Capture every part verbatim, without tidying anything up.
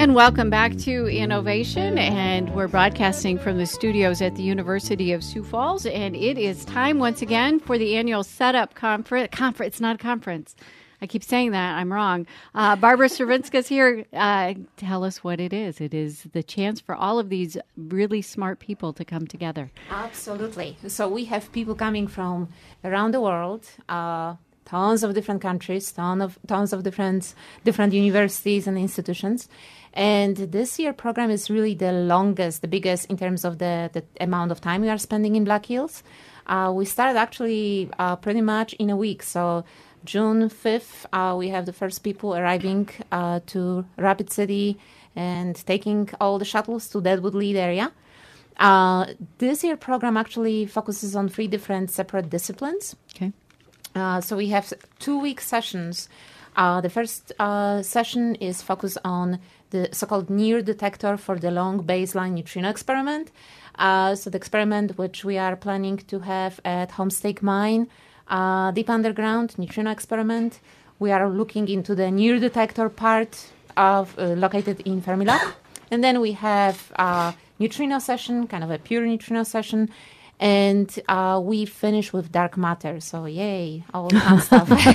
And welcome back to Innovation, and we're broadcasting from the studios at the University of Sioux Falls, and it is time once again for the annual Setup Conference. Conference, it's not a conference. I keep saying that. I'm wrong. Uh, Barbara Cervinska's here. Uh, tell us what it is. It is the chance for all of these really smart people to come together. Absolutely. So we have people coming from around the world, uh, tons of different countries, tons of tons of different different universities and institutions. And this year program is really the longest, the biggest in terms of the, the amount of time we are spending in Black Hills. Uh, we started actually uh, pretty much in a week. So June fifth, uh, we have the first people arriving uh, to Rapid City and taking all the shuttles to Deadwood Lead area. Uh, this year program actually focuses on three different separate disciplines. Okay. Uh, so we have two-week sessions. Uh, the first uh, session is focused on the so-called NEAR detector for the long baseline neutrino experiment. Uh, so the experiment which we are planning to have at Homestake Mine, uh, deep underground neutrino experiment. We are looking into the NEAR detector part of uh, located in Fermilab. And then we have a neutrino session, kind of a pure neutrino session. And uh, we finish with dark matter. So, yay, all the fun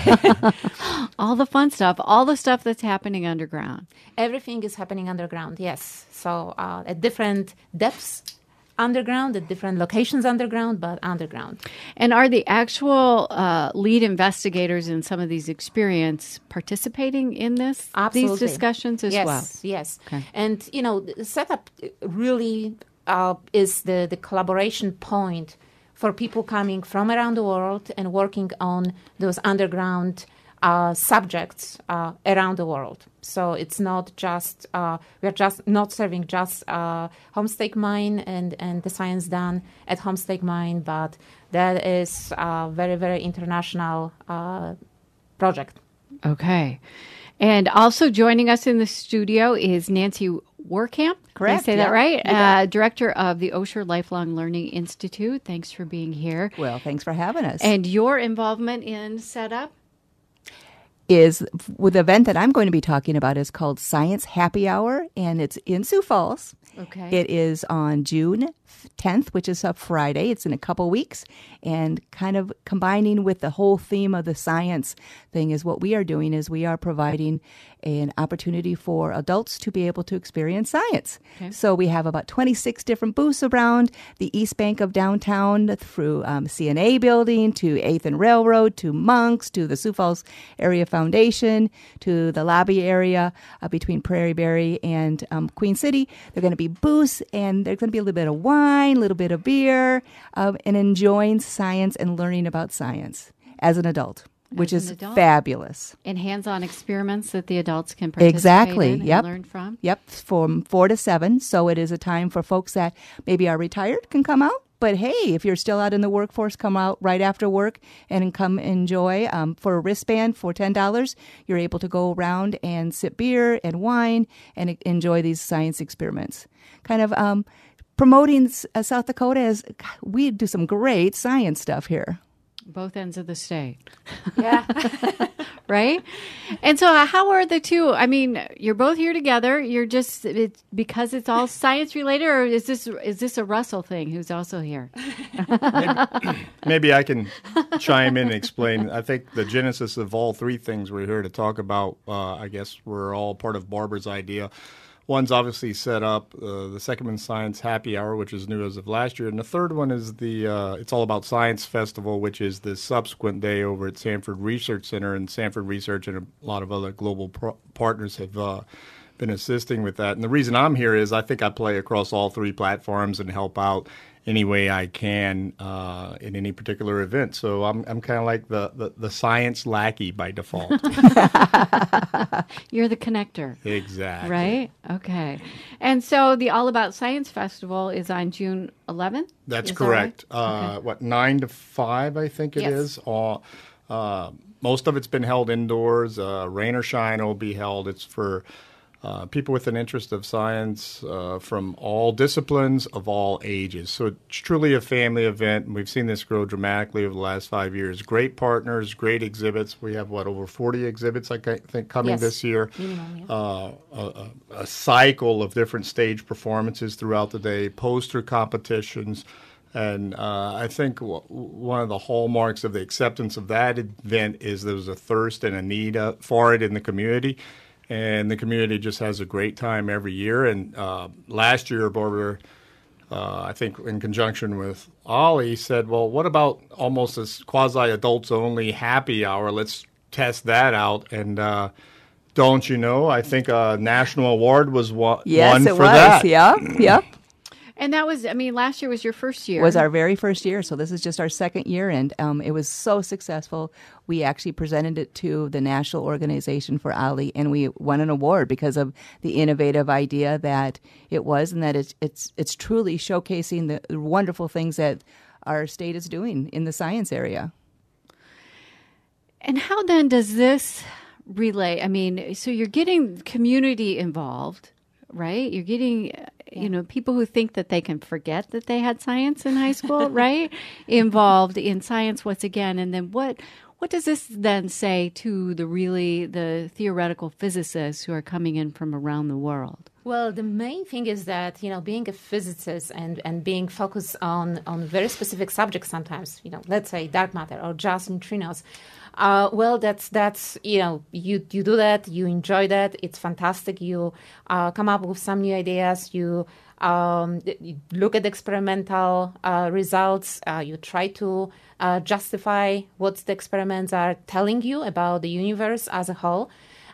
stuff. All the fun stuff, all the stuff that's happening underground. Everything is happening underground, yes. So, uh, at different depths underground, at different locations underground, but underground. And are the actual uh, lead investigators in some of these experiences participating in this? Absolutely. These discussions as yes, well? Yes, yes. Okay. And, you know, the setup really... Uh, is the, the collaboration point for people coming from around the world and working on those underground uh, subjects uh, around the world. So it's not just, uh, we're just not serving just uh, Homestake Mine and, and the science done at Homestake Mine, but that is a very, very international uh, project. Okay. And also joining us in the studio is Nancy Warkamp. Correct. Did I say yeah. that right? Uh, uh, Director of the Osher Lifelong Learning Institute. Thanks for being here. Well, thanks for having us. And your involvement in Setup? Is with the event that I'm going to be talking about is called Science Happy Hour, and it's in Sioux Falls. Okay. It is on June tenth, which is a Friday. It's in a couple weeks, and kind of combining with the whole theme of the science thing is what we are doing is we are providing an opportunity for adults to be able to experience science. Okay. So we have about twenty-six different booths around the East Bank of downtown, through um, C N A building, to eighth and Railroad, to Monks, to the Sioux Falls Area Foundation, to the lobby area uh, between Prairie Berry and um, Queen City. They're going to be booths, and there's going to be a little bit of wine, a little bit of beer, um, and enjoying science and learning about science as an adult, which As is an adult. fabulous. And hands-on experiments that the adults can participate Exactly. in and Yep. learn from? Yep, from four to seven. So it is a time for folks that maybe are retired can come out. But hey, if you're still out in the workforce, come out right after work and come enjoy. Um, for a wristband for ten dollars, you're able to go around and sip beer and wine and enjoy these science experiments. Kind of um, promoting uh, South Dakota as we do some great science stuff here. Both ends of the state. Yeah. Right? And so uh, how are the two? I mean, you're both here together. You're just, it's because it's all science related, or is this is this a Russell thing who's also here? maybe, maybe I can chime in and explain. I think the genesis of all three things we're here to talk about, uh, I guess we're all part of Barbara's idea. One's obviously set up, uh, the second one's Science Happy Hour, which is new as of last year. And the third one is the uh, It's All About Science Festival, which is the subsequent day over at Sanford Research Center. And Sanford Research and a lot of other global pro- partners have uh, been assisting with that. And the reason I'm here is I think I play across all three platforms and help out any way I can uh, in any particular event. So I'm I'm kind of like the, the, the science lackey by default. You're the connector. Exactly. Right? Okay. And so the All About Science Festival is on June eleventh? That's Is that correct. right? Uh, Okay. What, nine to five, I think it Yes. is. Uh, uh, most of it's been held indoors. Uh, rain or shine will be held. It's for uh, people with an interest of science uh, from all disciplines of all ages. So it's truly a family event, and we've seen this grow dramatically over the last five years. Great partners, great exhibits. We have, what, over forty exhibits, I think, coming Yes. this year. Minimum, yeah. Uh, a, a, a cycle of different stage performances throughout the day, poster competitions. And uh, I think w- one of the hallmarks of the acceptance of that event is there was a thirst and a need uh, for it in the community. And the community just has a great time every year. And uh, last year, Barbara, uh, I think in conjunction with Ollie, said, well, what about almost a quasi-adults-only happy hour? Let's test that out. And uh, don't you know, I think a national award was wa- Yes, won it for was. that. Yeah, yeah. And that was, I mean, last year was your first year. Was our very first year, so this is just our second year, and um, it was so successful. We actually presented it to the National Organization for Ali, and we won an award because of the innovative idea that it was, and that it's it's it's truly showcasing the wonderful things that our state is doing in the science area. And how then does this relate? I mean, so you're getting community involved, right? You're getting, uh, you know, people who think that they can forget that they had science in high school, right? Involved in science once again. And then what what does this then say to the really, the theoretical physicists who are coming in from around the world? Well, the main thing is that, you know, being a physicist and, and being focused on, on very specific subjects sometimes, you know, let's say dark matter or just neutrinos, uh, well, that's, that's you know, you, you do that, you enjoy that, it's fantastic, you uh, come up with some new ideas, you, um, you look at experimental uh, results, uh, you try to uh, justify what the experiments are telling you about the universe as a whole.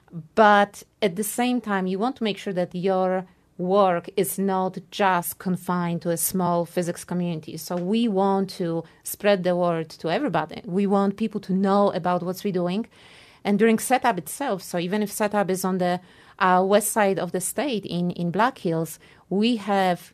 But at the same time, you want to make sure that your work is not just confined to a small physics community. So we want to spread the word to everybody. We want people to know about what we're doing. And during setup itself, so even if setup is on the uh, west side of the state in, in Black Hills, we have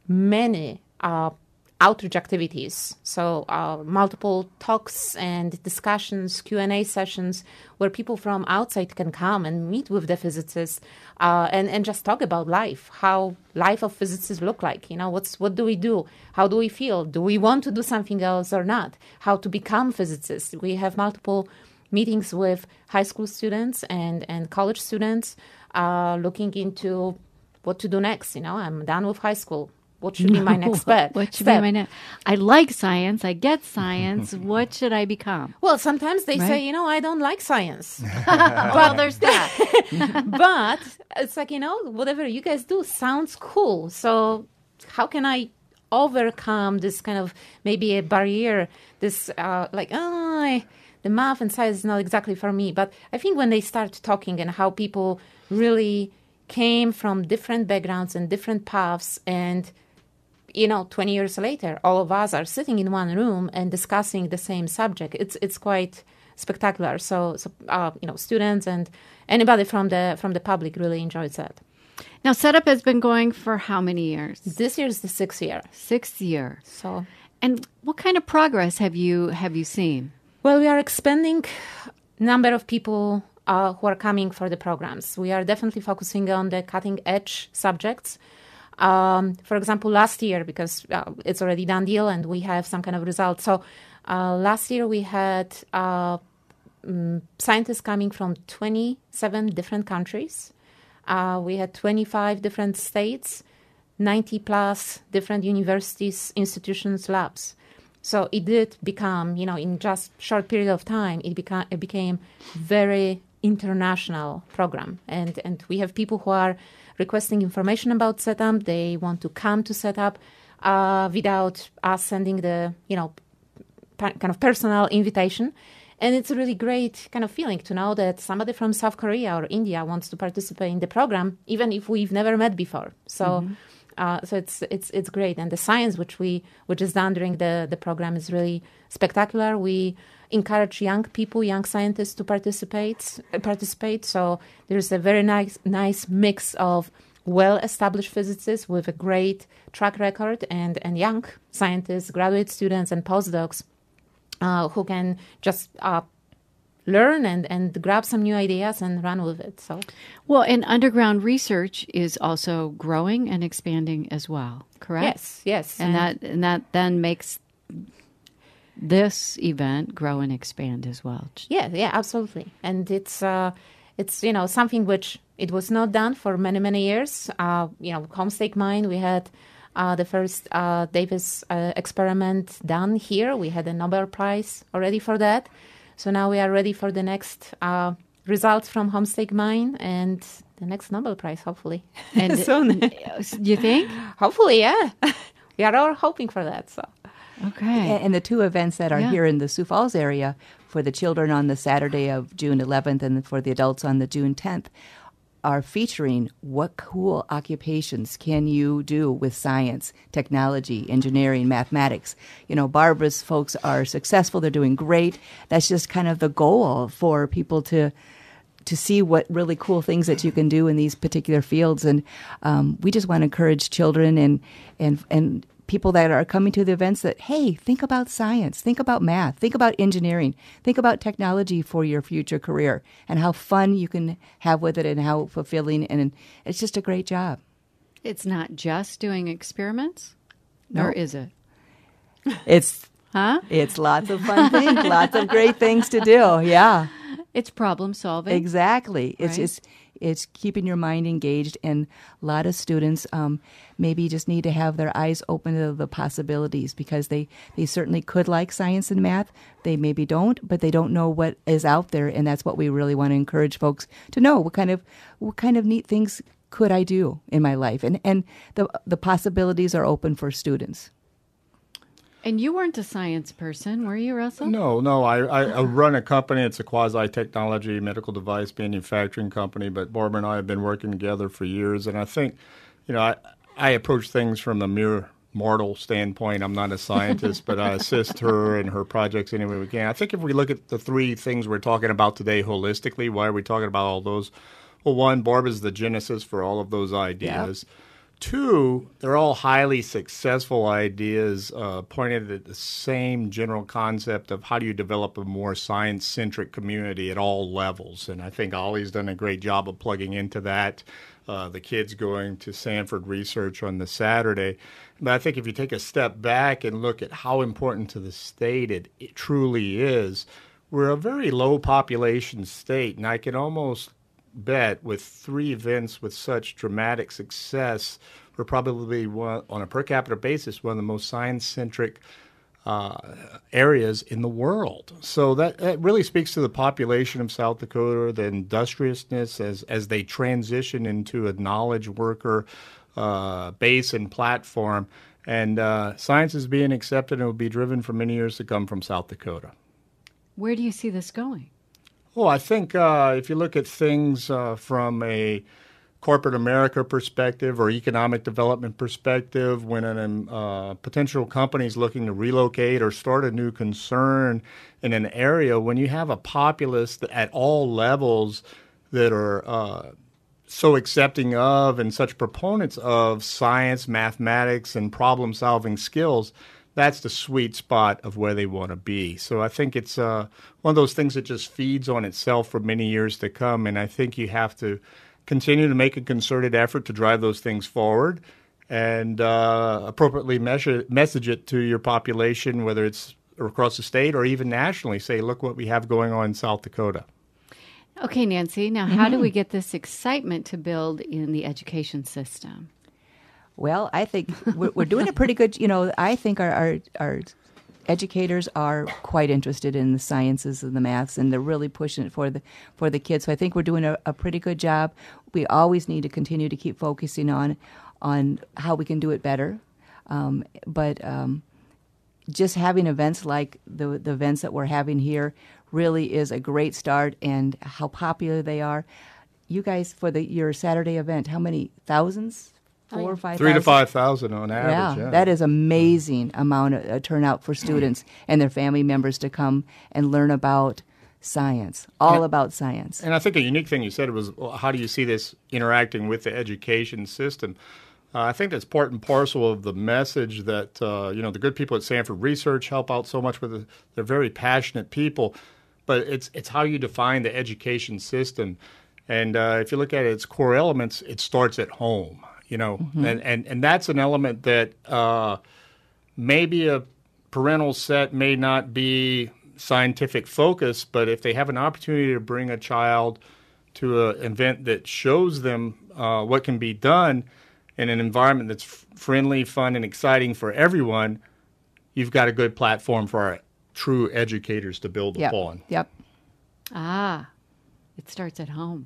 many uh, outreach activities, so uh, multiple talks and discussions, Q and A sessions, where people from outside can come and meet with the physicists uh, and, and just talk about life, how life of physicists look like, you know, what's what do we do, how do we feel, do we want to do something else or not, how to become physicists. We have multiple meetings with high school students and, and college students uh, looking into what to do next. You know, I'm done with high school. What should be my next step? What should step? be my next? I like science. I get science. What should I become? Well, sometimes they Right? say, you know, I don't like science. Well, there's that. But it's like, you know, whatever you guys do sounds cool. So how can I overcome this kind of maybe a barrier, this uh, like, oh, I, the math and science is not exactly for me. But I think when they start talking and how people really came from different backgrounds and different paths, and you know, twenty years later, all of us are sitting in one room and discussing the same subject. It's it's quite spectacular. So, so uh, you know, students and anybody from the from the public really enjoys that. Now, setup has been going for how many years? This year is the sixth year. Sixth year. So, And what kind of progress have you have you seen? well, we are expanding number of people uh, who are coming for the programs. We are definitely focusing on the cutting edge subjects. Um, for example, last year, because uh, it's already done deal and we have some kind of results. So uh, last year we had uh, um, scientists coming from twenty-seven different countries. Uh, we had twenty-five different states, ninety plus different universities, institutions, labs. So it did become, you know, in just short period of time, it became it became very international program. And and we have people who are requesting information about setup. They want to come to setup uh, without us sending the, you know, pa- kind of personal invitation. And it's a really great kind of feeling to know that somebody from South Korea or India wants to participate in the program, even if we've never met before. So, mm-hmm. uh, so it's it's it's great. And the science which we which is done during the the program is really spectacular. We encourage young people, young scientists to participate. Participate. So there's a very nice nice mix of well-established physicists with a great track record and and young scientists, graduate students, and postdocs uh, who can just uh, learn and, and grab some new ideas and run with it. So, Well, and underground research is also growing and expanding as well, correct? yes, yes. And that and that then makes this event grow and expand as well. Yeah, yeah, absolutely. And it's uh, it's you know something which it was not done for many many years. Uh, you know, Homestake Mine, we had uh, the first uh, Davis uh, experiment done here. We had a Nobel Prize already for that. So now we are ready for the next uh, results from Homestake Mine and the next Nobel Prize, hopefully. And soon. You think? Hopefully, yeah. We are all hoping for that. So. Okay. And, and the two events that are Yeah. here in the Sioux Falls area for the children on the Saturday of June eleventh and for the adults on the June tenth are featuring what cool occupations can you do with science, technology, engineering, mathematics. You know, Barbara's folks are successful. They're doing great. That's just kind of the goal for people to to see what really cool things that you can do in these particular fields. And um, we just want to encourage children and and and people that are coming to the events that, hey, think about science, think about math, think about engineering, think about technology for your future career and how fun you can have with it and how fulfilling. And it's just a great job. It's not just doing experiments, No. or is it? It's Huh? it's lots of fun things, lots of great things to do. Yeah, It's problem solving. exactly. It's Right. just it's keeping your mind engaged, and a lot of students um, maybe just need to have their eyes open to the possibilities because they, they certainly could like science and math. They maybe don't, but they don't know what is out there, and that's what we really want to encourage folks to know. What kind of what kind of neat things could I do in my life? And and the the possibilities are open for students. And you weren't a science person, were you, Russell? No, no. I, I, I run a company. It's a quasi-technology medical device manufacturing company. But Barbara and I have been working together for years. And I think, you know, I, I approach things from a mere mortal standpoint. I'm not a scientist, but I assist her in her projects any way we can. I think if we look at the three things we're talking about today holistically, why are we talking about all those? Well, one, Barbara's the genesis for all of those ideas. Yep. Two, they're all highly successful ideas uh, pointed at the same general concept of how do you develop a more science-centric community at all levels. And I think Ollie's done a great job of plugging into that. Uh, the kids going to Sanford Research on the Saturday. But I think if you take a step back and look at how important to the state it, it truly is, we're a very low population state, and I can almost bet with three events with such dramatic success, we're probably one, on a per capita basis, one of the most science-centric uh, areas in the world. So that, that really speaks to the population of South Dakota, the industriousness as, as they transition into a knowledge worker uh, base and platform. And uh, science is being accepted and will be driven for many years to come from South Dakota. Where do you see this going? Well, I think uh, if you look at things uh, from a corporate America perspective or economic development perspective, when a uh, potential company is looking to relocate or start a new concern in an area, when you have a populace that at all levels that are uh, so accepting of and such proponents of science, mathematics, and problem-solving skills, that's the sweet spot of where they want to be. So I think it's uh, one of those things that just feeds on itself for many years to come. And I think you have to continue to make a concerted effort to drive those things forward and uh, appropriately measure, message it to your population, whether it's across the state or even nationally. Say, look what we have going on in South Dakota. Okay, Nancy, now how do we get this excitement to build in the education system? Well, I think we're, we're doing a pretty good, you know, I think our, our our educators are quite interested in the sciences and the maths, and they're really pushing it for the for the kids. So I think we're doing a, a pretty good job. We always need to continue to keep focusing on on how we can do it better. Um, but um, just having events like the, the events that we're having here really is a great start, and how popular they are. You guys, for the your Saturday event, how many thousands? Four or five Three thousand? to five thousand on average. Yeah, Yeah, that is amazing amount of uh, turnout for students and their family members to come and learn about science, all and, about science. And I think a unique thing you said was, well, how do you see this interacting with the education system? Uh, I think that's part and parcel of the message that uh, you know the good people at Sanford Research help out so much with. The, they're very passionate people. but it's it's how you define the education system. And uh, if you look at its core elements, it starts at home, you know, mm-hmm. and, and, and that's an element that uh, maybe a parental set may not be scientific focus, but if they have an opportunity to bring a child to an event that shows them uh, what can be done in an environment that's f- friendly, fun, and exciting for everyone, you've got a good platform for our true educators to build yep. upon. Yep. Ah, it starts at home.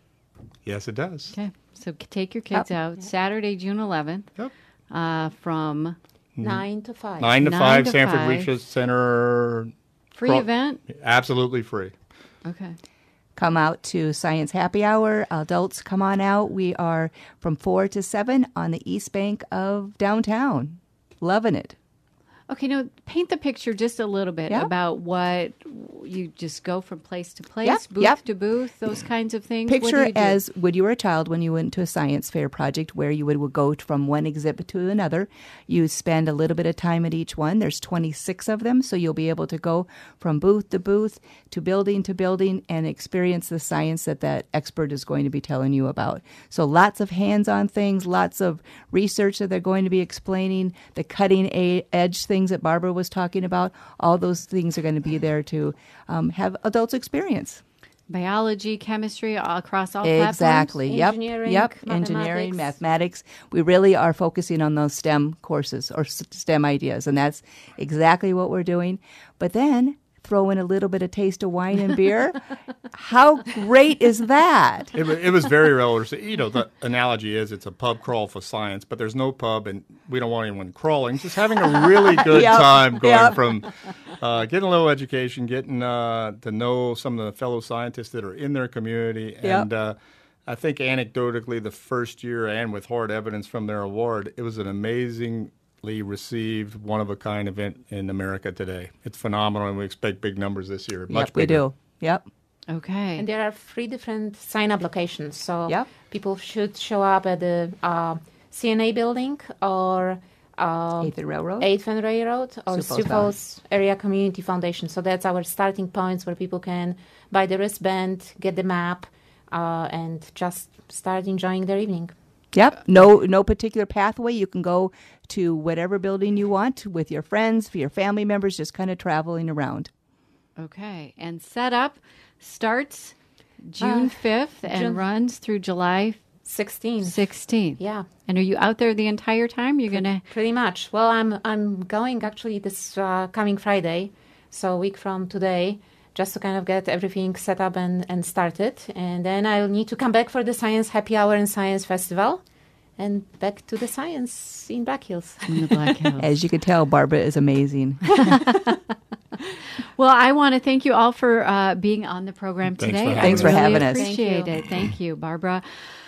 Yes, it does. Okay, so take your kids Yep. out Yep. Saturday, June eleventh, Yep. uh, from Nine to five. Nine to Nine five, to Sanford five. Research Center. free Pro- event. Absolutely free. Okay. Come out to Science Happy Hour. Adults, come on out. We are from four to seven on the East Bank of downtown. Loving it. Okay, now paint the picture just a little bit Yeah. about what you just go from place to place, Yep, booth yep. to booth, those kinds of things. What do Picture you do? as when you were a child, when you went to a science fair project where you would, would go from one exhibit to another. You spend a little bit of time at each one. There's twenty-six of them, so you'll be able to go from booth to booth, to building to building, and experience the science that that expert is going to be telling you about. So lots of hands-on things, lots of research that they're going to be explaining, the cutting-edge things that Barbara was talking about. All those things are going to be there to um, have adults experience. Biology, chemistry, all across all Exactly. Yep. Engineering, Yep. mathematics. Engineering, mathematics. We really are focusing on those STEM courses or s- STEM ideas, and that's exactly what we're doing. But then throw in a little bit of taste of wine and beer. How great is that? It, wa- it was very relative. You know, the analogy is it's a pub crawl for science, but there's no pub, and we don't want anyone crawling. Just having a really good Yep. time going Yep. from uh, getting a little education, getting uh, to know some of the fellow scientists that are in their community. Yep. And uh, I think anecdotally, the first year and with hard evidence from their award, it was an amazingly received, one-of-a-kind event in America today. It's phenomenal, and we expect big numbers this year. Much Yep, we bigger. do. Yep. Okay. And there are three different sign-up locations, so Yep. people should show up at the uh, C N A building or uh, Eighth and Railroad. Eighth and Railroad or Sioux Falls Sioux Falls Area Community Foundation. So that's our starting points where people can buy the wristband, get the map, uh, and just start enjoying their evening. Yep. No no particular pathway. You can go to whatever building you want with your friends, for your family members, just kind of traveling around. Okay. And setup starts June Uh, fifth and June- runs through July sixteen. sixteenth. Yeah. And are you out there the entire time? You're going to. Pretty much. Well, I'm I'm going actually this uh, coming Friday, so a week from today, just to kind of get everything set up and, and started. And then I'll need to come back for the Science Happy Hour and Science Festival and back to the science in Black Hills. In the Black Hills. As you can tell, Barbara is amazing. Well, I want to thank you all for uh, being on the program Thanks today. for I Thanks for really having us. Appreciate Thank you. it. Thank you, Barbara.